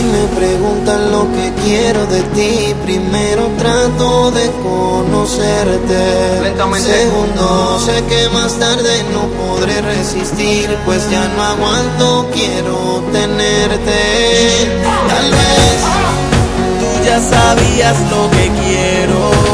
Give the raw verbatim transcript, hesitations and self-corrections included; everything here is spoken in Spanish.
me preguntan lo que quiero de ti, primero trato de conocerte. Lentamente. Segundo, sé que más tarde no podré resistir, pues ya no aguanto, quiero tenerte. Tal vez Tú ya sabías lo que quiero.